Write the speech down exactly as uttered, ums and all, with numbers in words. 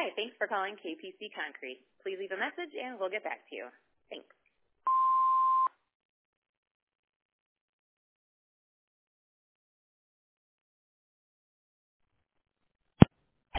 Hi, thanks for calling K P C Concrete. Please leave a message and we'll get back to you. Thanks.